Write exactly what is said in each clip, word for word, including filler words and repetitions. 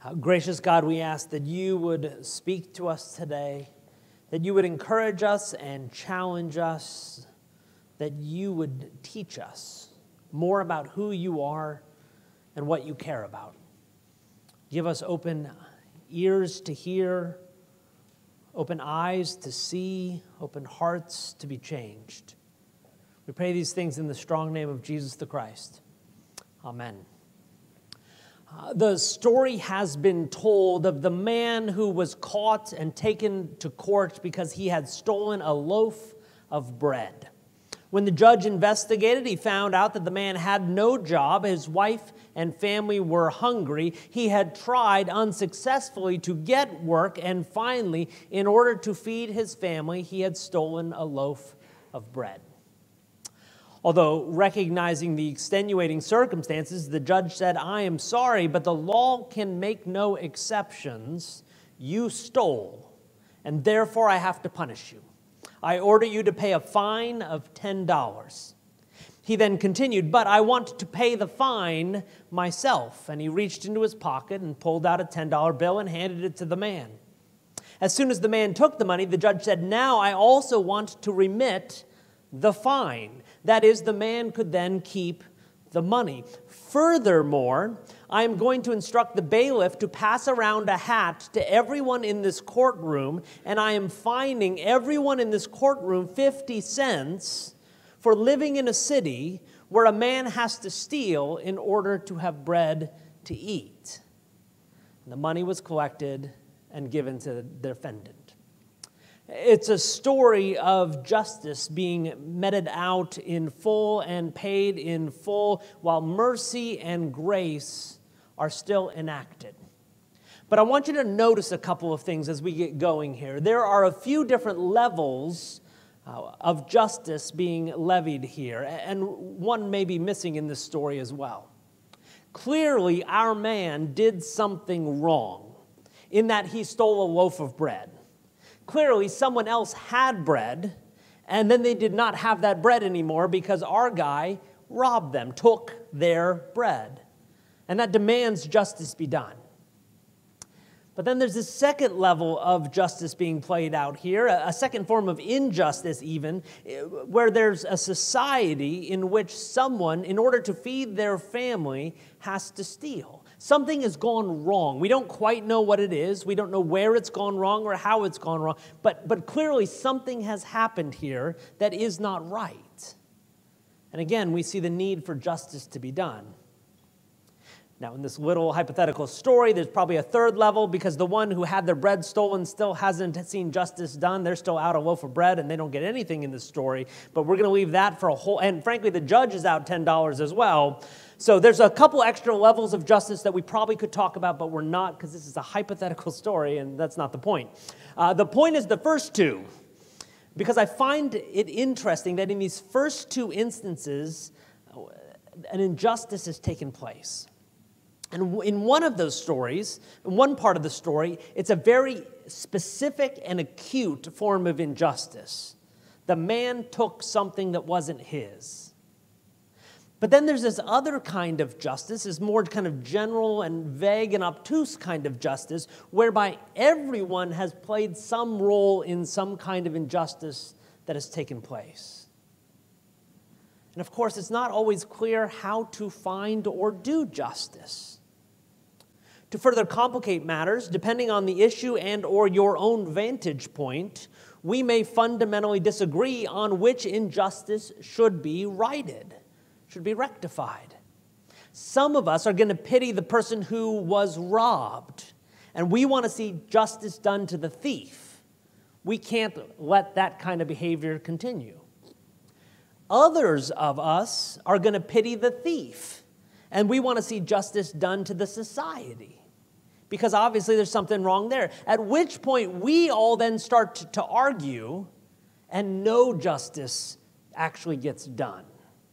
Uh, gracious God, we ask that you would speak to us today, that you would encourage us and challenge us, that you would teach us more about who you are and what you care about. Give us open ears to hear, open eyes to see, open hearts to be changed. We pray these things in the strong name of Jesus the Christ. Amen. Uh, the story has been told of the man who was caught and taken to court because he had stolen a loaf of bread. When the judge investigated, he found out that the man had no job. His wife and family were hungry. He had tried unsuccessfully to get work, and finally, in order to feed his family, he had stolen a loaf of bread. Although recognizing the extenuating circumstances, the judge said, "I am sorry, but the law can make no exceptions. You stole, and therefore I have to punish you. I order you to pay a fine of ten dollars. He then continued, "But I want to pay the fine myself." And he reached into his pocket and pulled out a ten dollar bill and handed it to the man. As soon as the man took the money, the judge said, "Now I also want to remit the fine." That is, the man could then keep the money. Furthermore, I am going to instruct the bailiff to pass around a hat to everyone in this courtroom, and I am fining everyone in this courtroom fifty cents for living in a city where a man has to steal in order to have bread to eat. And the money was collected and given to the defendant. It's a story of justice being meted out in full and paid in full, while mercy and grace are still enacted. But I want you to notice a couple of things as we get going here. There are a few different levels uh, of justice being levied here, and one may be missing in this story as well. Clearly, our man did something wrong in that he stole a loaf of bread. Clearly, someone else had bread, and then they did not have that bread anymore because our guy robbed them, took their bread. And that demands justice be done. But then there's this second level of justice being played out here, a second form of injustice even, where there's a society in which someone, in order to feed their family, has to steal. Something has gone wrong. We don't quite know what it is. We don't know where it's gone wrong or how it's gone wrong. But, but clearly something has happened here that is not right. And again, we see the need for justice to be done. Now, in this little hypothetical story, there's probably a third level because the one who had their bread stolen still hasn't seen justice done. They're still out a loaf of bread and they don't get anything in this story. But we're going to leave that for a whole, and frankly, the judge is out ten dollars as well. So there's a couple extra levels of justice that we probably could talk about, but we're not because this is a hypothetical story and that's not the point. Uh, the point is the first two, because I find it interesting that in these first two instances, an injustice has taken place. And in one of those stories, in one part of the story, it's a very specific and acute form of injustice. The man took something that wasn't his. But then there's this other kind of justice, this more kind of general and vague and obtuse kind of justice, whereby everyone has played some role in some kind of injustice that has taken place. And of course, it's not always clear how to find or do justice. To further complicate matters, depending on the issue and or your own vantage point, we may fundamentally disagree on which injustice should be righted, should be rectified. Some of us are going to pity the person who was robbed, and we want to see justice done to the thief. We can't let that kind of behavior continue. Others of us are going to pity the thief, and we want to see justice done to the society, because obviously there's something wrong there. At which point we all then start to, to argue, and no justice actually gets done.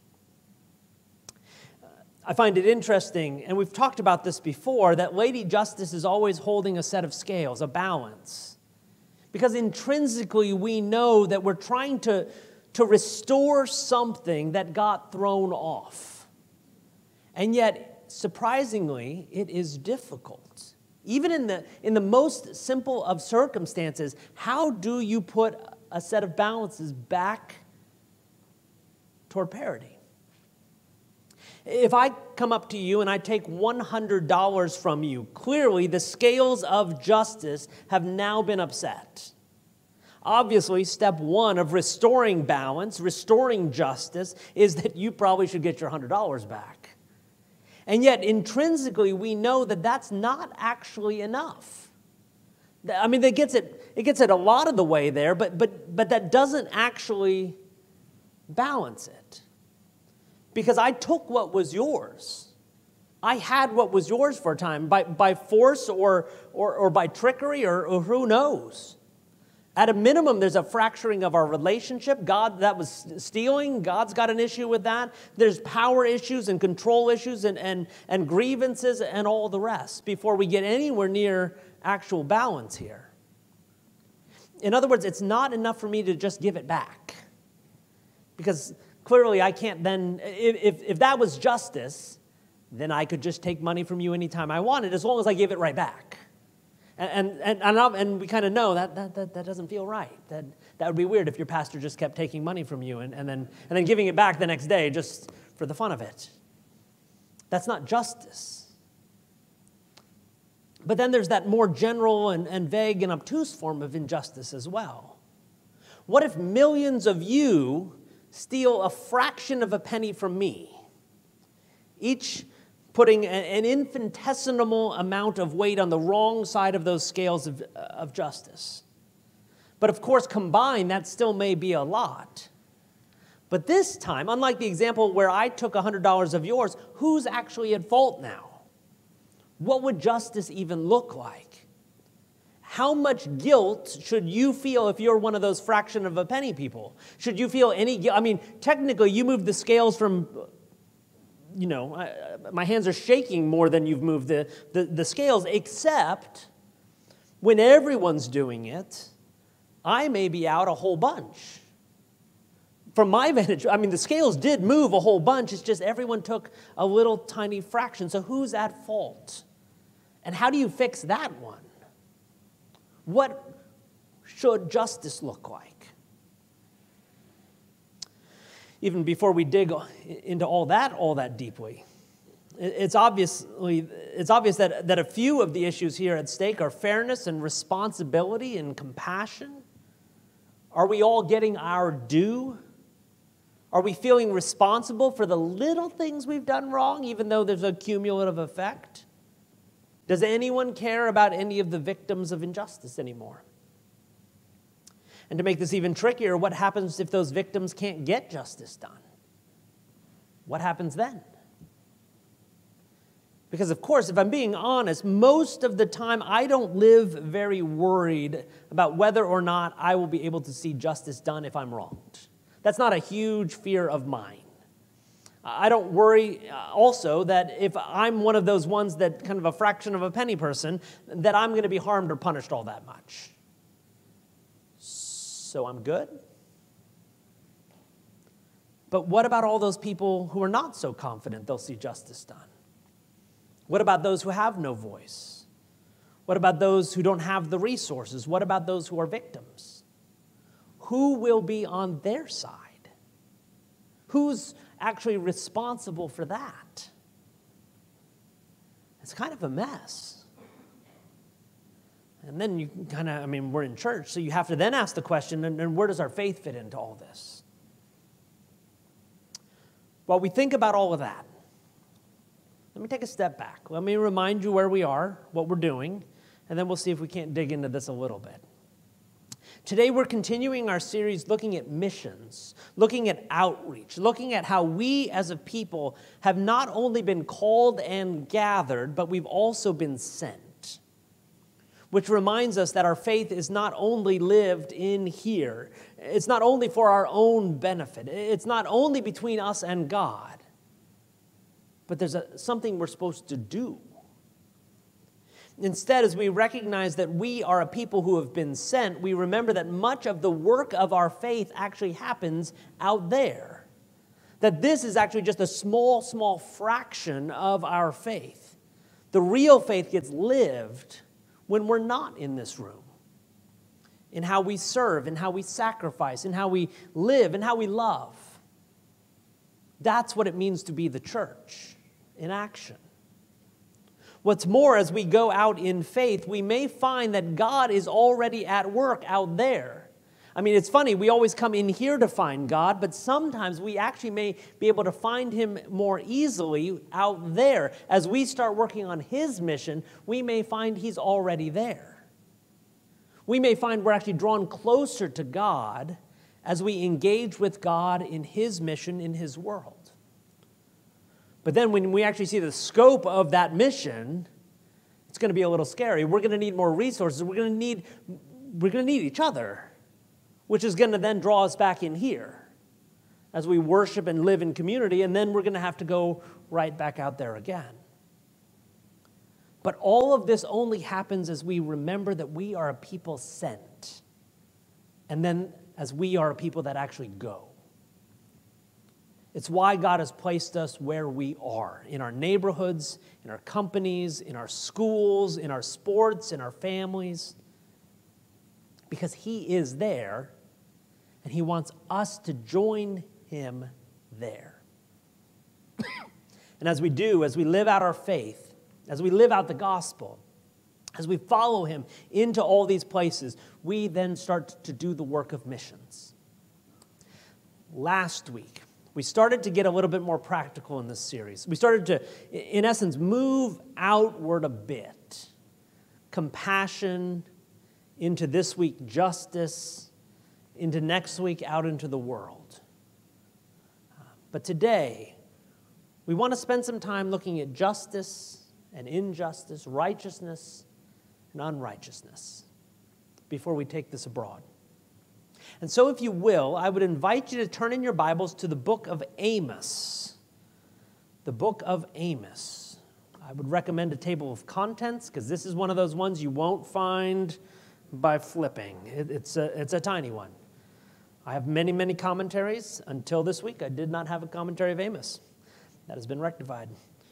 I find it interesting, and we've talked about this before, that Lady Justice is always holding a set of scales, a balance. Because intrinsically we know that we're trying to, to restore something that got thrown off. And yet, surprisingly, it is difficult. Even in the, in the most simple of circumstances, how do you put a set of balances back toward parity? If I come up to you and I take one hundred dollars from you, clearly the scales of justice have now been upset. Obviously, step one of restoring balance, restoring justice, is that you probably should get your one hundred dollars back. And yet, intrinsically, we know that that's not actually enough. I mean, it gets it, it gets it a lot of the way there, but, but, but that doesn't actually balance it. Because I took what was yours. I had what was yours for a time, by, by force or, or, or by trickery or, or who knows. At a minimum, there's a fracturing of our relationship. God, that was stealing. God's got an issue with that. There's power issues and control issues and, and, and grievances and all the rest before we get anywhere near actual balance here. In other words, it's not enough for me to just give it back. Because clearly I can't then, if, if that was justice, then I could just take money from you anytime I wanted as long as I give it right back. And, and, and, and we kind of know that, that, that, that doesn't feel right. That, that would be weird if your pastor just kept taking money from you and, and, then, and then giving it back the next day just for the fun of it. That's not justice. But then there's that more general and, and vague and obtuse form of injustice as well. What if millions of you steal a fraction of a penny from me, each putting an infinitesimal amount of weight on the wrong side of those scales of, of justice? But of course, combined, that still may be a lot. But this time, unlike the example where I took one hundred dollars of yours, who's actually at fault now? What would justice even look like? How much guilt should you feel if you're one of those fraction of a penny people? Should you feel any guilt? I mean, technically, you moved the scales from, you know, I, my hands are shaking more than you've moved the, the, the scales, except when everyone's doing it, I may be out a whole bunch. From my vantage, I mean, the scales did move a whole bunch. It's just everyone took a little tiny fraction. So who's at fault? And how do you fix that one? What should justice look like? Even before we dig into all that, all that deeply, it's obviously it's obvious that, that a few of the issues here at stake are fairness and responsibility and compassion. Are we all getting our due? Are we feeling responsible for the little things we've done wrong, even though there's a cumulative effect? Does anyone care about any of the victims of injustice anymore? And to make this even trickier, what happens if those victims can't get justice done? What happens then? Because, of course, if I'm being honest, most of the time I don't live very worried about whether or not I will be able to see justice done if I'm wronged. That's not a huge fear of mine. I don't worry also that if I'm one of those ones that kind of a fraction of a penny person, that I'm going to be harmed or punished all that much. So I'm good. But what about all those people who are not so confident they'll see justice done? What about those who have no voice? What about those who don't have the resources? What about those who are victims? Who will be on their side? Who's actually responsible for that? It's kind of a mess. And then you kind of, I mean, we're in church, so you have to then ask the question, and, and where does our faith fit into all this? While we think about all of that, let me take a step back. Let me remind you where we are, what we're doing, and then we'll see if we can't dig into this a little bit. Today we're continuing our series looking at missions, looking at outreach, looking at how we as a people have not only been called and gathered, but we've also been sent. Which reminds us that our faith is not only lived in here. It's not only for our own benefit. It's not only between us and God. But there's a, something we're supposed to do. Instead, as we recognize that we are a people who have been sent, we remember that much of the work of our faith actually happens out there. That this is actually just a small, small fraction of our faith. The real faith gets lived when we're not in this room, in how we serve, in how we sacrifice, in how we live, in how we love. That's what it means to be the church in action. What's more, as we go out in faith, we may find that God is already at work out there. I mean, it's funny, we always come in here to find God, but sometimes we actually may be able to find him more easily out there. As we start working on his mission, we may find he's already there. We may find we're actually drawn closer to God as we engage with God in his mission in his world. But then when we actually see the scope of that mission, it's going to be a little scary. We're going to need more resources. We're going to need, we're going to need each other, which is going to then draw us back in here as we worship and live in community, and then we're going to have to go right back out there again. But all of this only happens as we remember that we are a people sent, and then as we are a people that actually go. It's why God has placed us where we are, in our neighborhoods, in our companies, in our schools, in our sports, in our families, because he is there, and he wants us to join him there. And as we do, as we live out our faith, as we live out the gospel, as we follow him into all these places, we then start to do the work of missions. Last week, we started to get a little bit more practical in this series. We started to, in essence, move outward a bit. Compassion, into this week, justice, into next week, out into the world. But today, we want to spend some time looking at justice and injustice, righteousness and unrighteousness, before we take this abroad. And so, if you will, I would invite you to turn in your Bibles to the book of Amos. The book of Amos. I would recommend a table of contents, because this is one of those ones you won't find by flipping. It, it's, a, it's a tiny one. I have many, many commentaries. Until this week, I did not have a commentary of Amos. That has been rectified.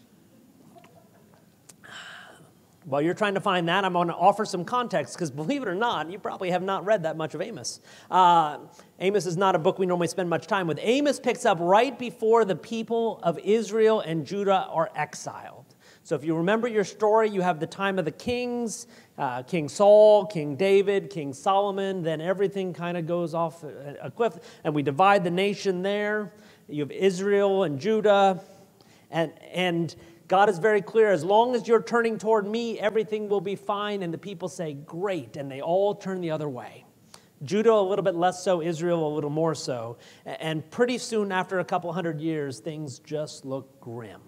While you're trying to find that, I'm going to offer some context, because believe it or not, you probably have not read that much of Amos. Uh, Amos is not a book we normally spend much time with. Amos picks up right before the people of Israel and Judah are exiled. So if you remember your story, you have the time of the kings, uh, King Saul, King David, King Solomon, then everything kind of goes off a, a cliff, and we divide the nation there. You have Israel and Judah, and and God is very clear, as long as you're turning toward me, everything will be fine. And the people say, great, and they all turn the other way. Judah a little bit less so, Israel a little more so. And pretty soon, after a couple hundred years, things just look grim.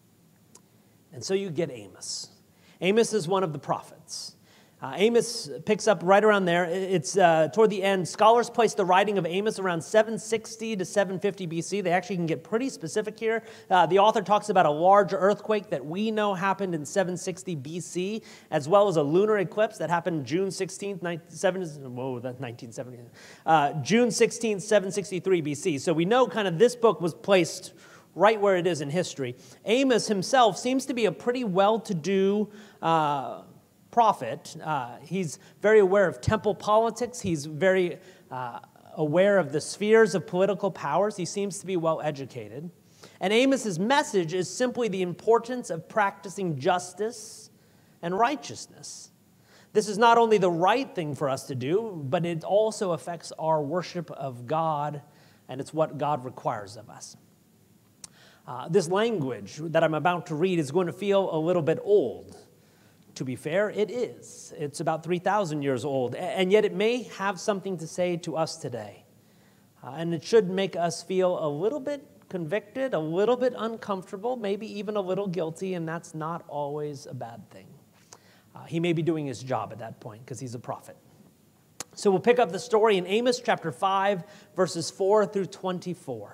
And so you get Amos. Amos is one of the prophets. Uh, Amos picks up right around there. It's uh, toward the end. Scholars place the writing of Amos around seven sixty to seven fifty B C. They actually can get pretty specific here. Uh, the author talks about a large earthquake that we know happened in seven sixty B C, as well as a lunar eclipse that happened June sixteenth, nineteen seventy. Uh, June sixteenth, seven sixty-three B C. So we know kind of this book was placed right where it is in history. Amos himself seems to be a pretty well-to-do uh, prophet. Uh, he's very aware of temple politics. He's very uh, aware of the spheres of political powers. He seems to be well educated. And Amos's message is simply the importance of practicing justice and righteousness. This is not only the right thing for us to do, but it also affects our worship of God, and it's what God requires of us. Uh, this language that I'm about to read is going to feel a little bit old. To be fair, it is. It's about three thousand years old, and yet it may have something to say to us today. Uh, and it should make us feel a little bit convicted, a little bit uncomfortable, maybe even a little guilty, and that's not always a bad thing. Uh, he may be doing his job at that point because he's a prophet. So we'll pick up the story in Amos chapter five, verses four through twenty-four.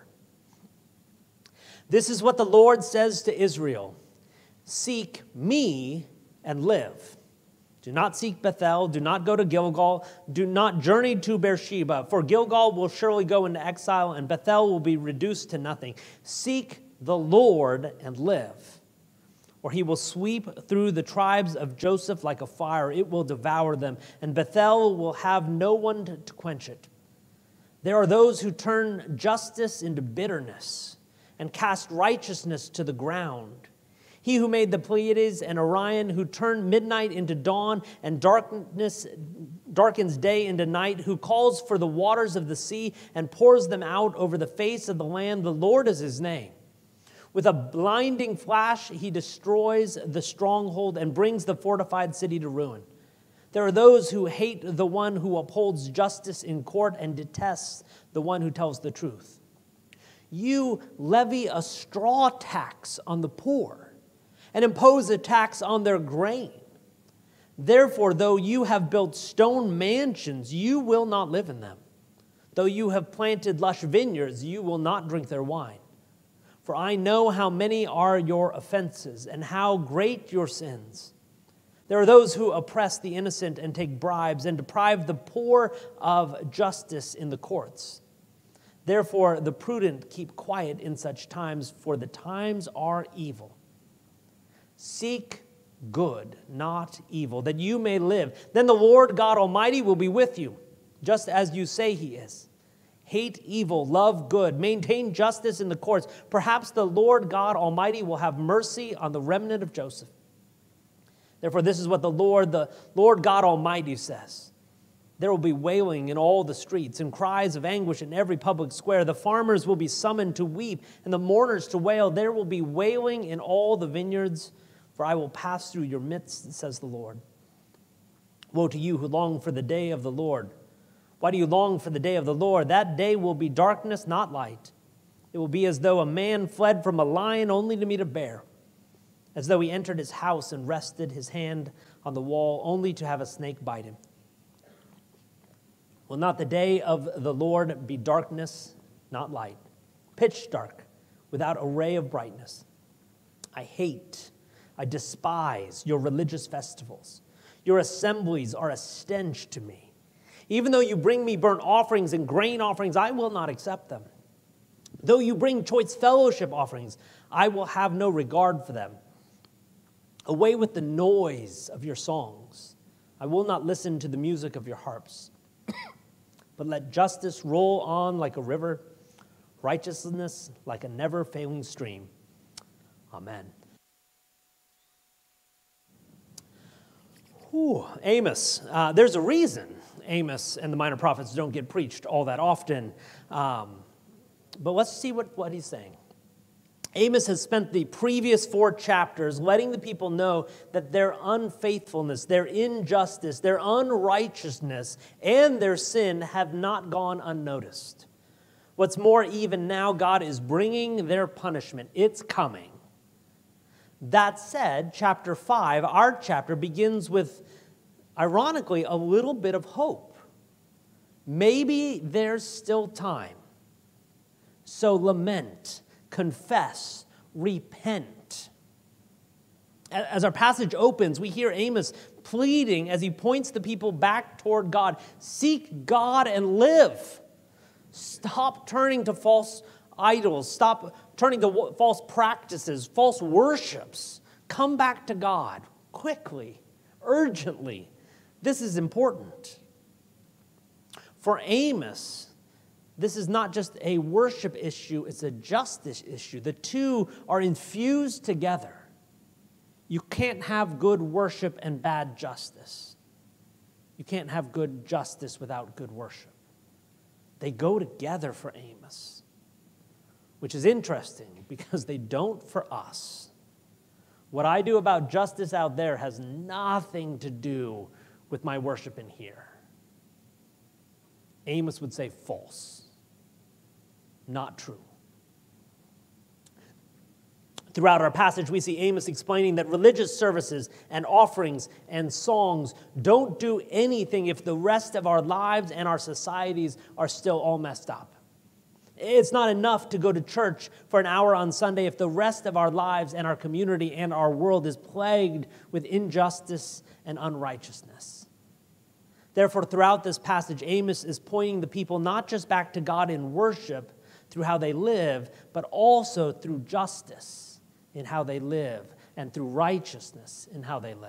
This is what the Lord says to Israel: seek me and live. Do not seek Bethel. Do not go to Gilgal. Do not journey to Beersheba, for Gilgal will surely go into exile, and Bethel will be reduced to nothing. Seek the Lord and live. or he will sweep through the tribes of Joseph like a fire. It will devour them, and Bethel will have no one to, to quench it. There are those who turn justice into bitterness and cast righteousness to the ground. He who made the Pleiades and Orion, who turned midnight into dawn and darkness darkens day into night, who calls for the waters of the sea and pours them out over the face of the land. The Lord is his name. With a blinding flash, he destroys the stronghold and brings the fortified city to ruin. There are those who hate the one who upholds justice in court and detests the one who tells the truth. You levy a straw tax on the poor and impose a tax on their grain. Therefore, though you have built stone mansions, you will not live in them. Though you have planted lush vineyards, you will not drink their wine. For I know how many are your offenses and how great your sins. There are those who oppress the innocent and take bribes and deprive the poor of justice in the courts. Therefore, the prudent keep quiet in such times, for the times are evil. Seek good, not evil, that you may live. Then the Lord God Almighty will be with you, just as you say he is. Hate evil, love good, maintain justice in the courts. Perhaps the Lord God Almighty will have mercy on the remnant of Joseph. Therefore, this is what the Lord, the Lord God Almighty says. There will be wailing in all the streets and cries of anguish in every public square. The farmers will be summoned to weep and the mourners to wail. There will be wailing in all the vineyards, for I will pass through your midst, says the Lord. Woe to you who long for the day of the Lord. Why do you long for the day of the Lord? That day will be darkness, not light. It will be as though a man fled from a lion only to meet a bear, as though he entered his house and rested his hand on the wall only to have a snake bite him. Will not the day of the Lord be darkness, not light, pitch dark, without a ray of brightness? I hate, I despise your religious festivals. Your assemblies are a stench to me. Even though you bring me burnt offerings and grain offerings, I will not accept them. Though you bring choice fellowship offerings, I will have no regard for them. Away with the noise of your songs. I will not listen to the music of your harps. But let justice roll on like a river, righteousness like a never-failing stream. Amen. Whew, Amos. Uh, there's a reason Amos and the minor prophets don't get preached all that often. Um, but let's see what, what he's saying. Amos has spent the previous four chapters letting the people know that their unfaithfulness, their injustice, their unrighteousness, and their sin have not gone unnoticed. What's more, even now, God is bringing their punishment. It's coming. That said, chapter five, our chapter, begins with, ironically, a little bit of hope. Maybe there's still time. So lament, confess, repent. As our passage opens, we hear Amos pleading as he points the people back toward God. Seek God and live. Stop turning to false idols. Stop turning to false practices, false worships. Come back to God quickly, urgently. This is important. For Amos, this is not just a worship issue, it's a justice issue. The two are infused together. You can't have good worship and bad justice. You can't have good justice without good worship. They go together for Amos, which is interesting because they don't for us. What I do about justice out there has nothing to do with my worship in here. Amos would say false, not true. Throughout our passage, we see Amos explaining that religious services and offerings and songs don't do anything if the rest of our lives and our societies are still all messed up. It's not enough to go to church for an hour on Sunday if the rest of our lives and our community and our world is plagued with injustice and unrighteousness. Therefore, throughout this passage, Amos is pointing the people not just back to God in worship through how they live, but also through justice in how they live. and through righteousness in how they live.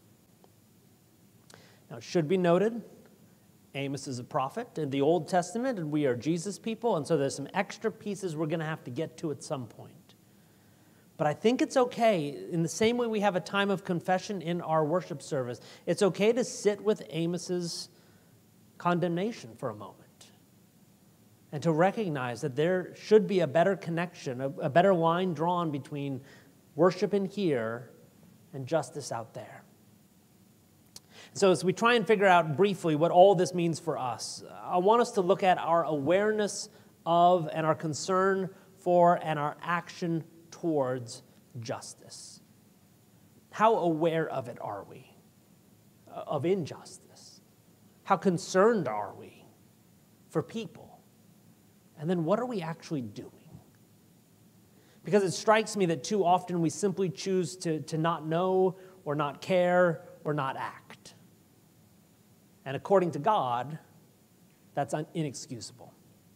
Now, it should be noted, Amos is a prophet in the Old Testament, and we are Jesus people, and so there's some extra pieces we're going to have to get to at some point. But I think it's okay, in the same way we have a time of confession in our worship service, it's okay to sit with Amos's condemnation for a moment and to recognize that there should be a better connection, a, a better line drawn between worship in here and justice out there. So as we try and figure out briefly what all this means for us, I want us to look at our awareness of and our concern for and our action towards justice. How aware of it are we, of injustice? How concerned are we for people? And then what are we actually doing? Because it strikes me that too often we simply choose to, to not know or not care or not act. And according to God, that's inexcusable.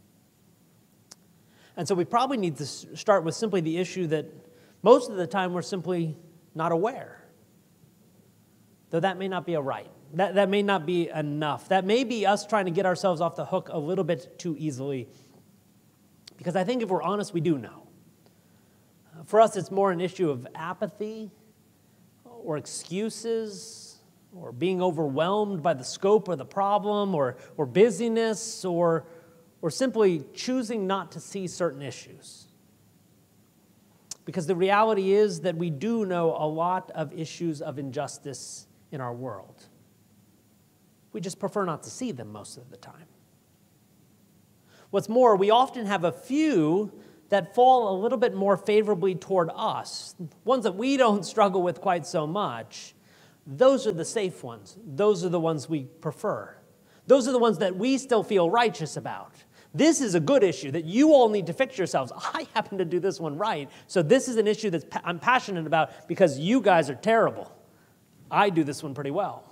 And so we probably need to start with simply the issue that most of the time we're simply not aware. Though that may not be a right. That, that may not be enough. That may be us trying to get ourselves off the hook a little bit too easily. Because I think if we're honest, we do know. For us, it's more an issue of apathy or excuses or being overwhelmed by the scope of the problem or, or busyness or or simply choosing not to see certain issues. Because the reality is that we do know a lot of issues of injustice in our world. We just prefer not to see them most of the time. What's more, we often have a few that fall a little bit more favorably toward us, ones that we don't struggle with quite so much. Those are the safe ones. Those are the ones we prefer. Those are the ones that we still feel righteous about. This is a good issue that you all need to fix yourselves. I happen to do this one right, so this is an issue that pa- I'm passionate about because you guys are terrible. I do this one pretty well.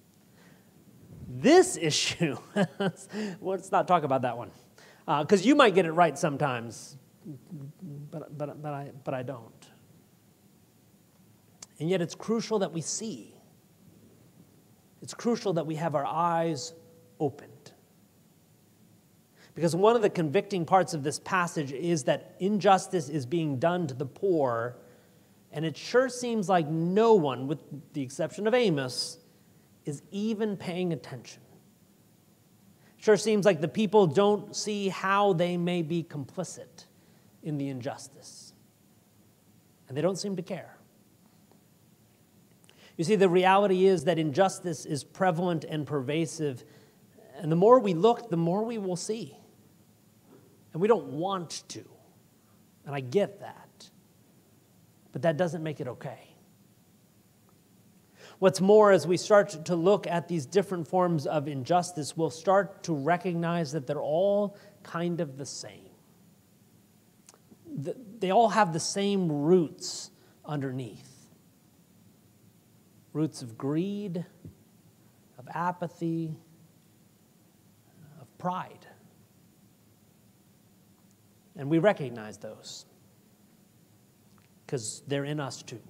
This issue, let's not talk about that one, because uh, you might get it right sometimes, but, but, but, I, but I don't. And yet it's crucial that we see. It's crucial that we have our eyes opened. Because one of the convicting parts of this passage is that injustice is being done to the poor, and it sure seems like no one, with the exception of Amos, is even paying attention. It sure seems like the people don't see how they may be complicit in the injustice, and they don't seem to care. You see, the reality is that injustice is prevalent and pervasive, and the more we look, the more we will see. And we don't want to. And I get that. But that doesn't make it okay. What's more, as we start to look at these different forms of injustice, we'll start to recognize that they're all kind of the same. They all have the same roots underneath. Roots of greed, of apathy, of pride. And we recognize those because they're in us too.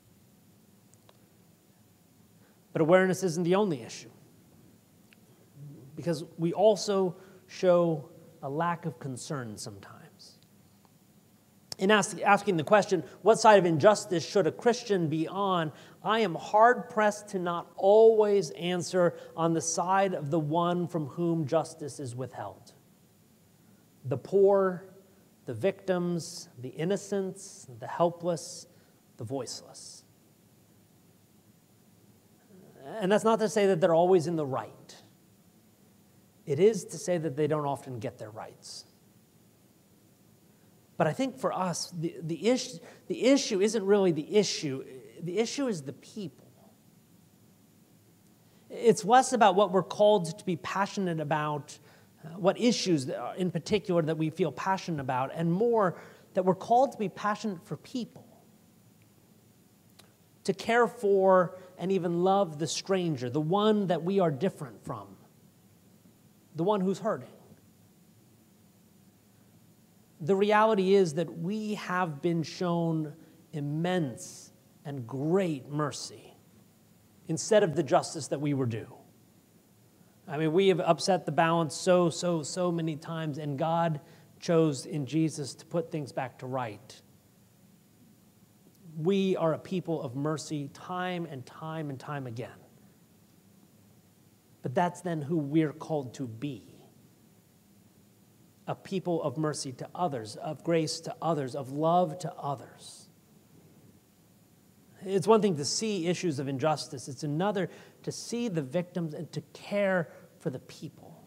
But awareness isn't the only issue, because we also show a lack of concern sometimes. In ask, asking the question, what side of injustice should a Christian be on, I am hard-pressed to not always answer on the side of the one from whom justice is withheld. The poor, the victims, the innocents, the helpless, the voiceless. And that's not to say that they're always in the right. It is to say that they don't often get their rights. But I think for us, the, the, issue, the issue isn't really the issue. The issue is the people. It's less about what we're called to be passionate about, what issues in particular that we feel passionate about, and more that we're called to be passionate for people, to care for and even love the stranger, the one that we are different from, the one who's hurting. The reality is that we have been shown immense and great mercy instead of the justice that we were due. I mean, we have upset the balance so, so, so many times, and God chose in Jesus to put things back to right. We are a people of mercy time and time and time again. But that's then who we're called to be. A people of mercy to others, of grace to others, of love to others. It's one thing to see issues of injustice. It's another to see the victims and to care for the people.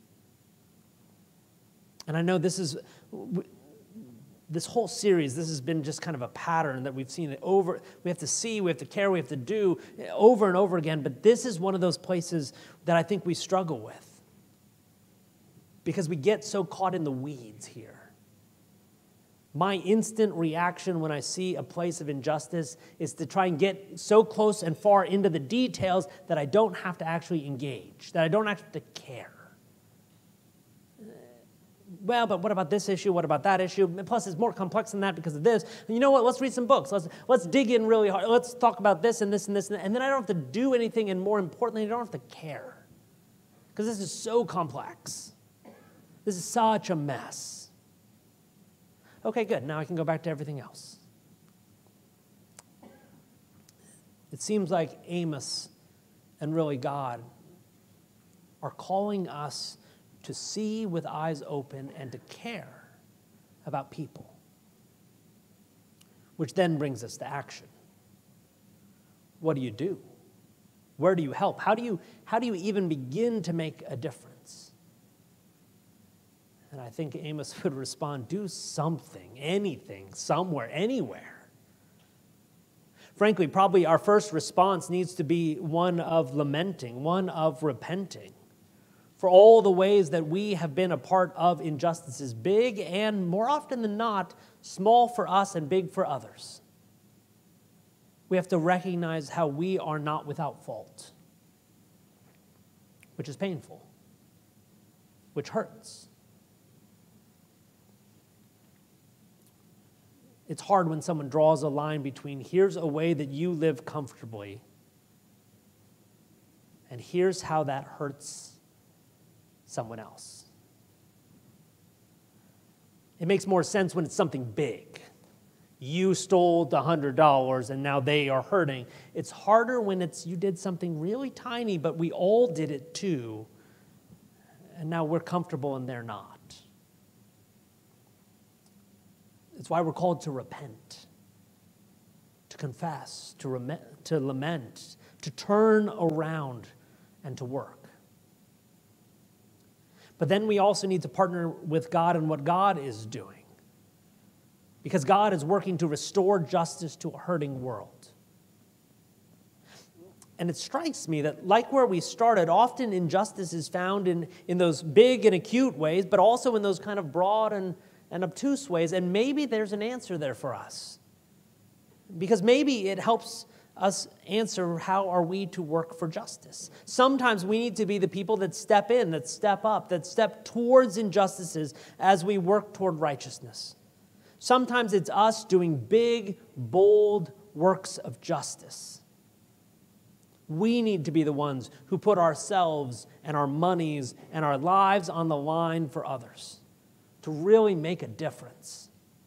And I know this is, this whole series, this has been just kind of a pattern that we've seen it over. We have to see, we have to care, we have to do over and over again. But this is one of those places that I think we struggle with. Because we get so caught in the weeds here. My instant reaction when I see a place of injustice is to try and get so close and far into the details that I don't have to actually engage, that I don't have to care. Well, but what about this issue? What about that issue? Plus, it's more complex than that because of this. And you know what? Let's read some books. Let's, let's dig in really hard. Let's talk about this and this and this. And, and then I don't have to do anything, and more importantly, I don't have to care. Because this is so complex. This is such a mess. Okay, good. Now I can go back to everything else. It seems like Amos and really God are calling us to see with eyes open and to care about people, which then brings us to action. What do you do? Where do you help? How do you, how do you even begin to make a difference? And I think Amos would respond, do something, anything, somewhere, anywhere. Frankly, probably our first response needs to be one of lamenting, one of repenting for all the ways that we have been a part of injustices, big and, more often than not, small for us and big for others. We have to recognize how we are not without fault, which is painful, which hurts. It's hard when someone draws a line between here's a way that you live comfortably and here's how that hurts someone else. It makes more sense when it's something big. You stole the one hundred dollars and now they are hurting. It's harder when it's you did something really tiny, but we all did it too, and now we're comfortable and they're not. It's why we're called to repent, to confess, to, rem- to lament, to turn around, and to work. But then we also need to partner with God in what God is doing, because God is working to restore justice to a hurting world. And it strikes me that, like where we started, often injustice is found in, in those big and acute ways, but also in those kind of broad and and obtuse ways, and maybe there's an answer there for us. Because maybe it helps us answer how are we to work for justice. Sometimes we need to be the people that step in, that step up, that step towards injustices as we work toward righteousness. Sometimes it's us doing big, bold works of justice. We need to be the ones who put ourselves and our monies and our lives on the line for others, to really make a difference.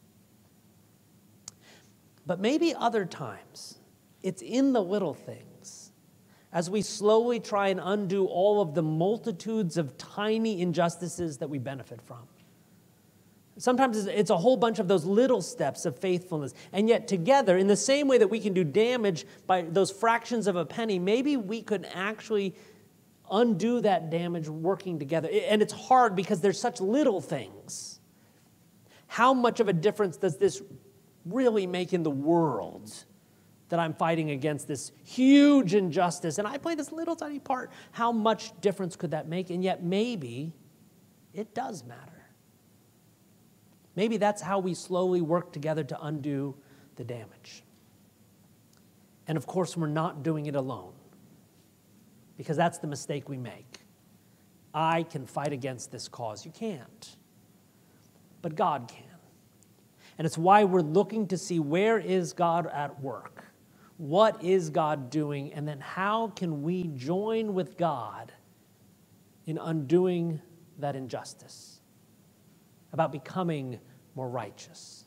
But maybe other times, it's in the little things, as we slowly try and undo all of the multitudes of tiny injustices that we benefit from. Sometimes it's a whole bunch of those little steps of faithfulness, and yet together, in the same way that we can do damage by those fractions of a penny, maybe we could actually undo that damage working together. And it's hard because there's such little things. How much of a difference does this really make in the world that I'm fighting against this huge injustice? And I play this little tiny part. How much difference could that make? And yet maybe it does matter. Maybe that's how we slowly work together to undo the damage. And of course, we're not doing it alone, because that's the mistake we make. I can fight against this cause. You can't. But God can. And it's why we're looking to see, where is God at work? What is God doing? And then how can we join with God in undoing that injustice, about becoming more righteous?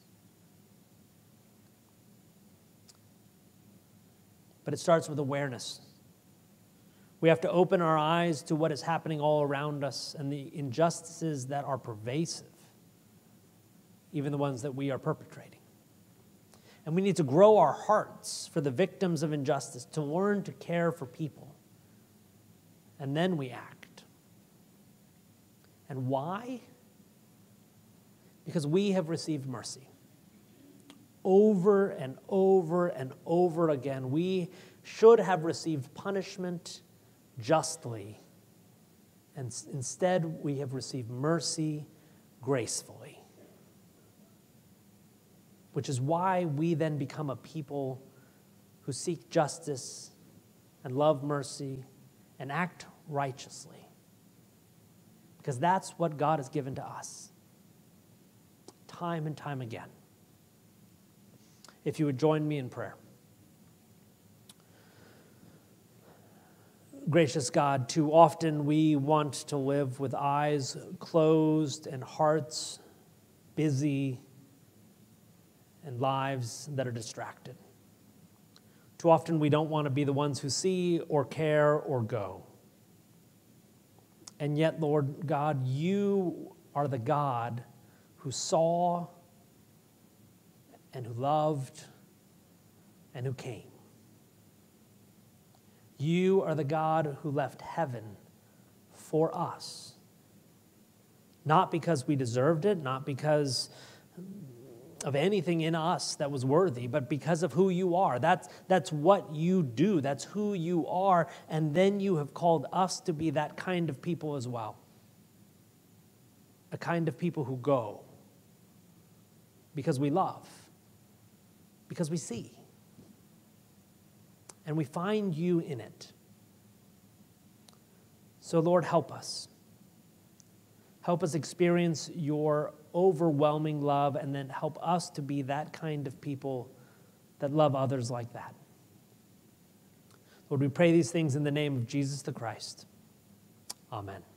But it starts with awareness. We have to open our eyes to what is happening all around us and the injustices that are pervasive, even the ones that we are perpetrating. And we need to grow our hearts for the victims of injustice, to learn to care for people. And then we act. And why? Because we have received mercy. Over and over and over again, we should have received punishment justly, and instead we have received mercy gracefully. Which is why we then become a people who seek justice and love mercy and act righteously. Because that's what God has given to us, time and time again. If you would join me in prayer. Gracious God, too often we want to live with eyes closed and hearts busy and lives that are distracted. Too often we don't want to be the ones who see or care or go. And yet, Lord God, you are the God who saw and who loved and who came. You are the God who left heaven for us. Not because we deserved it, not because of anything in us that was worthy, but because of who you are. That's, that's what you do. That's who you are. And then you have called us to be that kind of people as well. A kind of people who go because we love, because we see. And we find you in it. So, Lord, help us. Help us experience your overwhelming love, and then help us to be that kind of people that love others like that. Lord, we pray these things in the name of Jesus the Christ. Amen.